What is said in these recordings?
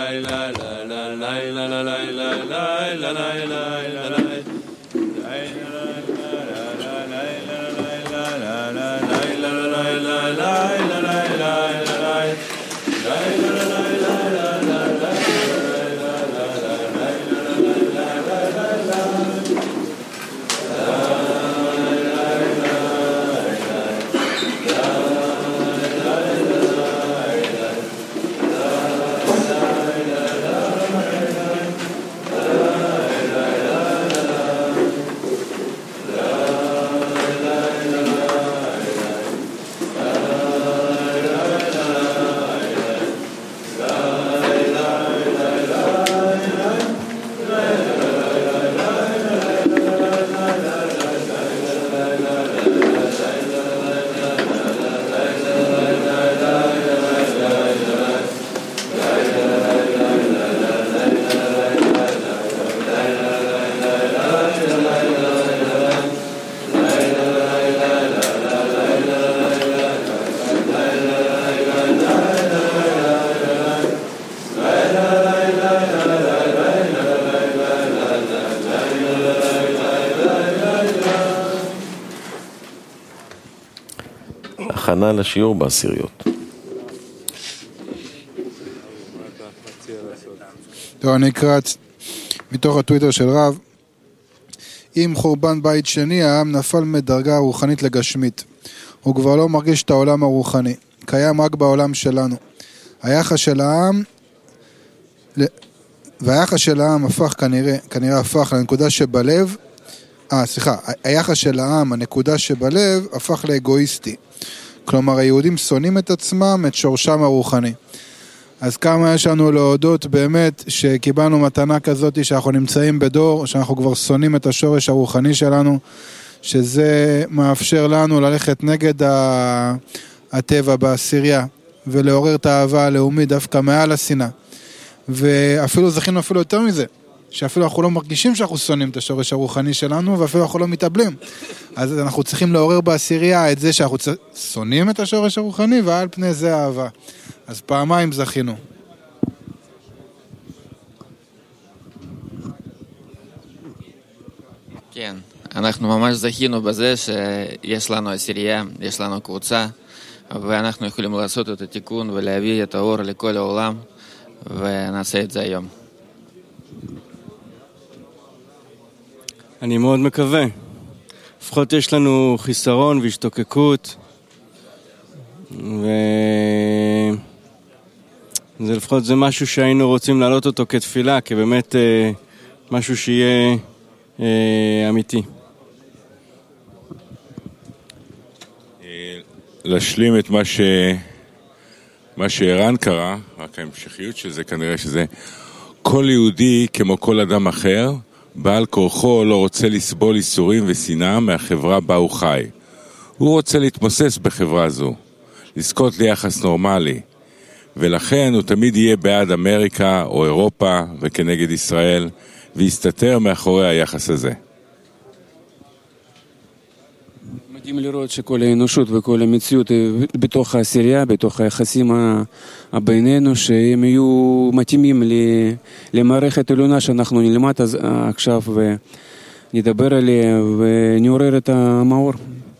הכנה לשיעור בעשיריות. טוב, אני אקרא מתוך הטוויטר של רב. עם חורבן בית שני, העם נפל מדרגה רוחנית לגשמית. הוא כבר לא מרגיש את העולם הרוחני. קיים רק בעולם שלנו. היחס של העם הפך כנראה הפך לנקודה שבלב. היחס של העם, הנקודה שבלב, הפך לאגואיסטי. כלומר, היהודים שונאים את עצמם, את שורשם הרוחני. אז כמה יש לנו להודות באמת שקיבלנו מתנה כזאת שאנחנו נמצאים בדור, שאנחנו כבר שונאים את השורש הרוחני שלנו, שזה מאפשר לנו ללכת נגד הטבע בעשירייה, ולעורר את האהבה הלאומית דווקא מעל השנאה. ואפילו זכינו אפילו יותר מזה, שאפילו אנחנו לא מרגישים שאנחנו שונאים את השורש הרוחני שלנו, ואפילו אנחנו לא מתאבלים. אז אנחנו צריכים לעורר בעשירייה את זה שאנחנו שונאים את השורש הרוחני, ועל פני זה אהבה. אז פעמיים זכינו. כן, אנחנו ממש זכינו בזה שיש לנו עשירייה, יש לנו קבוצה, ואנחנו יכולים לעשות את התיקון ולהביא את האור לכל העולם, ונעשה את זה היום. אני מאוד מקווה. לפחות יש לנו חיסרון והשתוקקות, זה לפחות זה משהו שהיינו רוצים להעלות אותו כתפילה, כבאמת משהו שיהיה אמיתי. להשלים את מה שערן קרא, רק ההמשכיות של זה כנראה שזה כל יהודי כמו כל אדם אחר, בעל כורחו לא רוצה לסבול איסורים ושנאה מהחברה בה הוא חי. הוא רוצה להתמוסס בחברה זו, לזכות ליחס נורמלי, ולכן הוא תמיד יהיה בעד אמריקה או אירופה וכנגד ישראל, ויסתתר מאחורי היחס הזה. מדהים לראות שכל האנושות וכל המציאות בתוך העשירייה, בתוך היחסים בינינו, שהם יהיו מתאימים למערכת עליונה שאנחנו נלמד עכשיו ונדבר עליה ונעורר את המאור.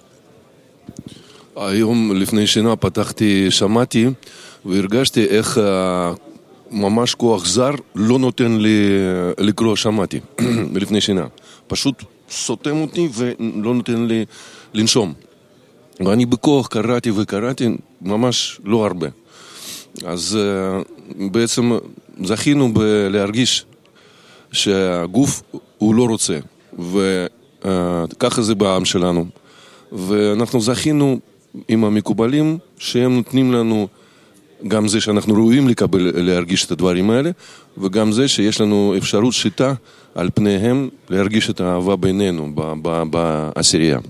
היום לפני שנה שמעתי והרגשתי איך ממש כוח זר לא נותן לי לקרוא שמעתי לפני שנה. פשוט סותם אותי ולא נותן לי לנשום. ואני בכוח קראתי ממש לא הרבה. אז בעצם זכינו להרגיש שהגוף הוא לא רוצה. וככה זה בעם שלנו. ואנחנו זכינו עם המקובלים שהם נותנים לנו גם זה שאנחנו ראויים להרגיש את הדברים האלה, וגם זה שיש לנו אפשרות שיטה על פניהם להרגיש את האהבה בינינו בעשירייה.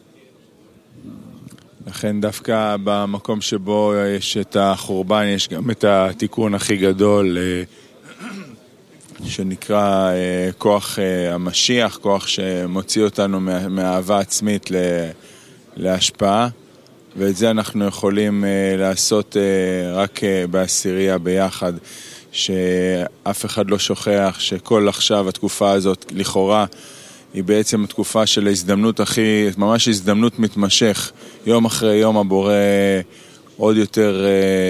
לכן דווקא במקום שבו יש את החורבן, יש גם את התיקון הכי גדול שנקרא כוח המשיח, כוח שמוציא אותנו מהאהבה עצמית להשפעה, ואת זה אנחנו יכולים לעשות רק בעשירייה ביחד. שאף אחד לא שוכח שכל עכשיו התקופה הזאת לכאורה היא בעצם התקופה של ההזדמנות ממש הזדמנות מתמשך. יום אחרי יום הבורא עוד יותר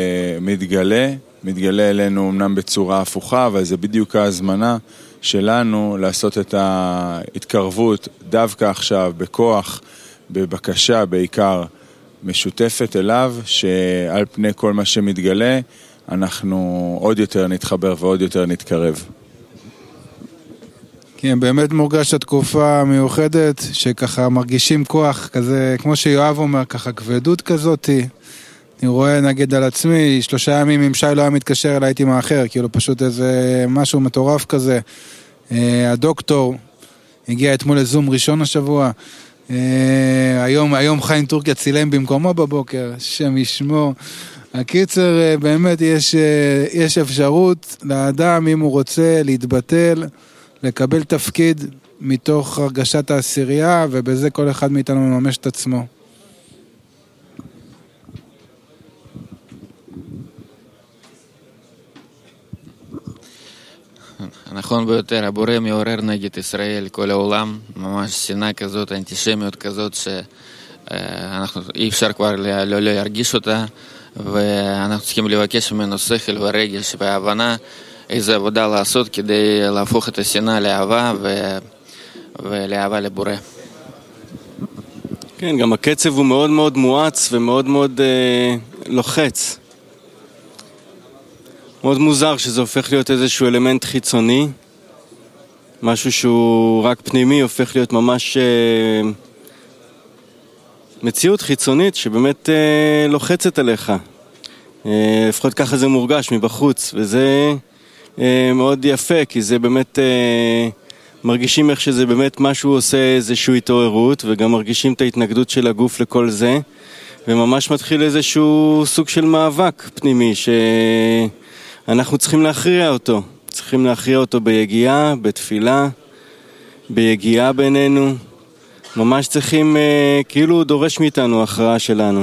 מתגלה אלינו אמנם בצורה הפוכה, אבל זה בדיוק ההזמנה שלנו לעשות את ההתקרבות דווקא עכשיו בכוח, בבקשה בעיקר משותפת אליו, שעל פני כל מה שמתגלה אנחנו עוד יותר נתחבר ועוד יותר נתקרב. כן, באמת מורגש התקופה המיוחדת, שככה מרגישים כוח כזה, כמו שיואב אומר, ככה כבדות כזאת. אני רואה נגיד על עצמי, 3 ימים אם שי לא היה מתקשר אליי הייתי מאחר, כאילו פשוט איזה משהו מטורף כזה. הדוקטור הגיע אתמול לזום ראשון השבוע, היום חיים טורקיה צילם במקומו בבוקר, שם ישמו. הקיצר, באמת יש אפשרות לאדם, אם הוא רוצה להתבטל, לקבל תפקיד מתוך הרגשת העשירייה, ובזה כל אחד מאיתנו מממש את עצמו. נכון ביותר, הבורא מעורר נגד ישראל, כל העולם, ממש שנאה כזאת, אנטישמיות כזאת, שאי אפשר כבר לא להרגיש אותה, ואנחנו צריכים לבקש ממנו שכל ורגש והבנה איזה עבודה לעשות כדי להפוך את השנאה לאהבה ולאהבה לבורא. כן, גם הקצב הוא מאוד מאוד מואץ ומאוד מאוד לוחץ. מאוד מוזר שזה הופך להיות איזשהו אלמנט חיצוני, משהו שהוא רק פנימי, הופך להיות ממש מציאות חיצונית שבאמת לוחצת עליך. לפחות ככה זה מורגש מבחוץ, וזה מאוד יפה, כי זה באמת מרגישים איך שזה באמת משהו עושה איזושהי התעוררות, וגם מרגישים את ההתנגדות של הגוף לכל זה, וממש מתחיל איזשהו סוג של מאבק פנימי שאנחנו צריכים להכריע אותו. צריכים להכריע אותו ביגיעה, בתפילה, ביגיעה בינינו. ממש צריכים, כאילו הוא דורש מאיתנו הכרעה שלנו.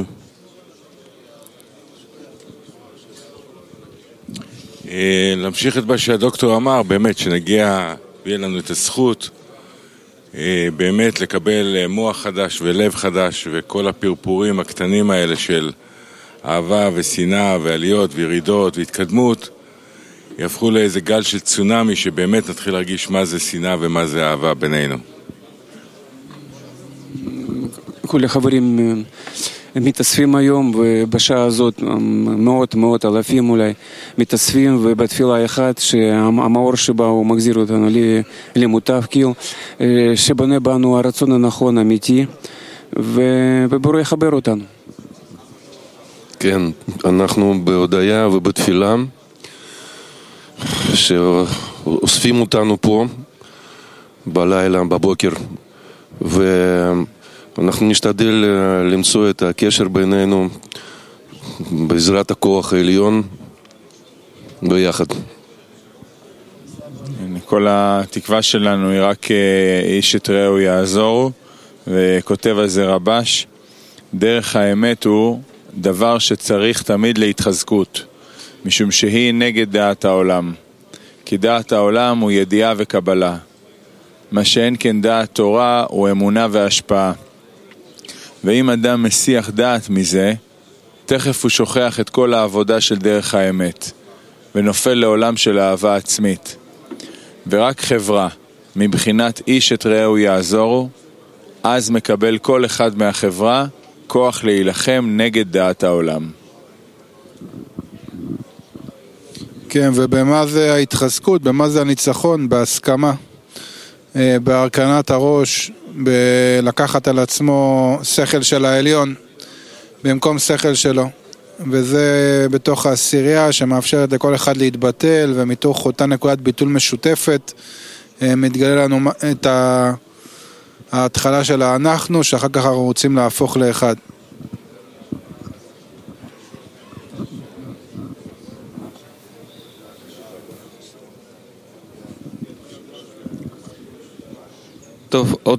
להמשיך את מה שהדוקטור אמר, באמת שנגיע ויהיה לנו את הזכות באמת לקבל מוח חדש ולב חדש, וכל הפרפורים הקטנים האלה של אהבה ושנאה ועליות וירידות והתקדמות יהפכו לאיזה גל של צונמי, שבאמת נתחיל להרגיש מה זה שנאה ומה זה אהבה בינינו. כל החברים מתאספים היום, ובשעה הזאת מאות אלפים אולי מתאספים, ובתפילה אחת שהמאור שבה הוא מחזיר אותנו למוטב, כאילו שבנה בנו הרצון הנכון אמיתי, ובורא יחבר אותנו. כן, אנחנו בהודיה ובתפילה שאוספים אותנו פה בלילה, בבוקר, ואנחנו נשתדל למצוא את הקשר בינינו בעזרת הכוח העליון ביחד. כל התקווה שלנו היא רק איש את רעהו יעזור, וכותב על זה רבש, דרך האמת הוא דבר שצריך תמיד להתחזקות, משום שהיא נגד דעת העולם, כי דעת העולם הוא ידיעה וקבלה, מה שאין כן דעת תורה הוא אמונה והשפעה. ואם אדם מסיח דעת מזה, תכף הוא שוכח את כל העבודה של דרך האמת, ונופל לעולם של אהבה עצמית. ורק חברה, מבחינת איש את רעהו יעזורו, אז מקבל כל אחד מהחברה כוח להילחם נגד דעת העולם. כן, ובמה זה ההתחזקות, במה זה הניצחון? בהסכמה, בהרכנת הראש, בלקחת על עצמו שכל של העליון במקום שכל שלו, וזה בתוך העשירייה שמאפשרת לכל אחד להתבטל, ומתוך אותה נקודת ביטול משותפת מתגלה לנו את ההתחלה של האנחנו, שאחר כך אנחנו רוצים להפוך לאחד. טוב, עוד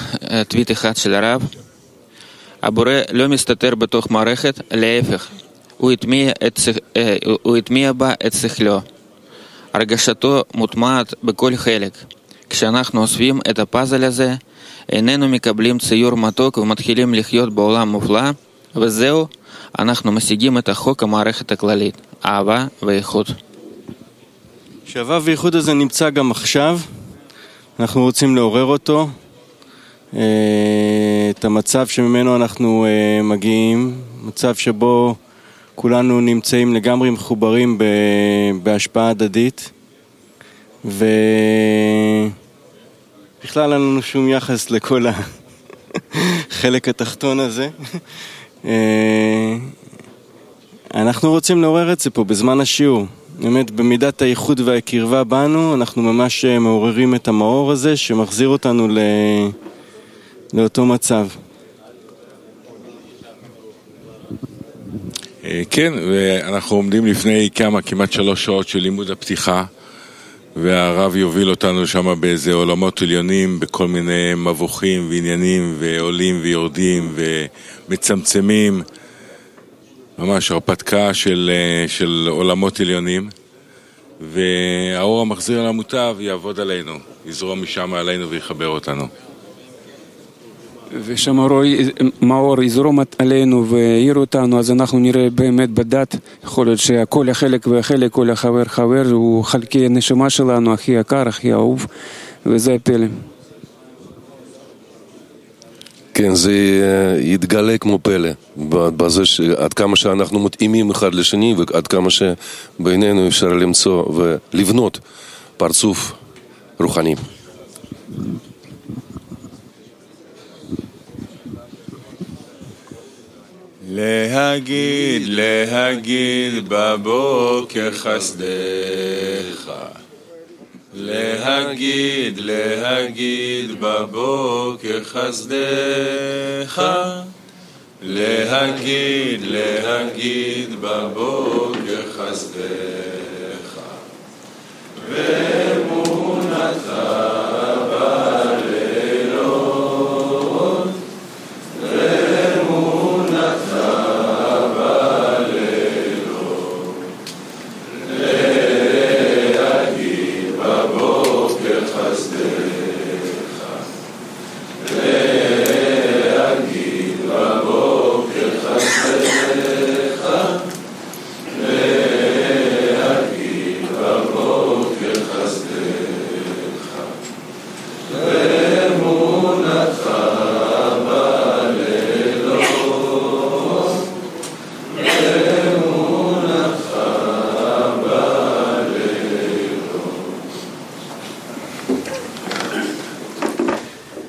טוויט אחד של הרב. הבורא לא מסתתר בתוך מערכת, להפך, הוא הטמיע בה את שכלו. הרגשתו מוטמעת בכל חלק. כשאנחנו אוספים את הפאזל הזה, איננו מקבלים ציור מתוק ומתחילים לחיות בעולם מופלא, וזהו, אנחנו משיגים את החוק המערכת הכללית, אהבה ואיכות. שאהבה ואיכות הזה נמצא גם עכשיו, אנחנו רוצים לעורר אותו, את המצב שממנו אנחנו מגיעים, מצב שבו כולנו נמצאים לגמרי מחוברים בהשפעה הדדית, ובכלל אין לנו שום יחס לכל החלק התחתון הזה. אנחנו רוצים לעורר את זה פה בזמן השיעור. באמת במידת האיחוד והקרבה בנו, אנחנו ממש מעוררים את המאור הזה שמחזיר אותנו לאותו מצב. כן, ואנחנו עומדים לפני כמעט 3 שעות של לימוד הפתיחה, והרב יוביל אותנו שם באיזה עולמות עליונים, בכל מיני מבוכים ועניינים, ועולים ויורדים ומצמצמים, ממש הרפתקה של עולמות עליונים, והאור המחזיר על המוטב יעבוד עלינו, יזרום משם עלינו ויחבר אותנו. ושם מאור יזרום עלינו ויעיר אותנו, אז אנחנו נראה באמת בדת, יכול להיות שכל החלק והחלק, כל החבר הוא חלקי הנשמה שלנו, הכי יקר, הכי אהוב, וזה הפלא. כן, זה יתגלה כמו פלא, בזה שעד כמה שאנחנו מתאימים אחד לשני, ועד כמה שבינינו אפשר למצוא ולבנות פרצוף רוחני. להגיד בבוקר חסדך, להגיד בבוקר חסדך, להגיד בבוקר חסדך, ואמונתך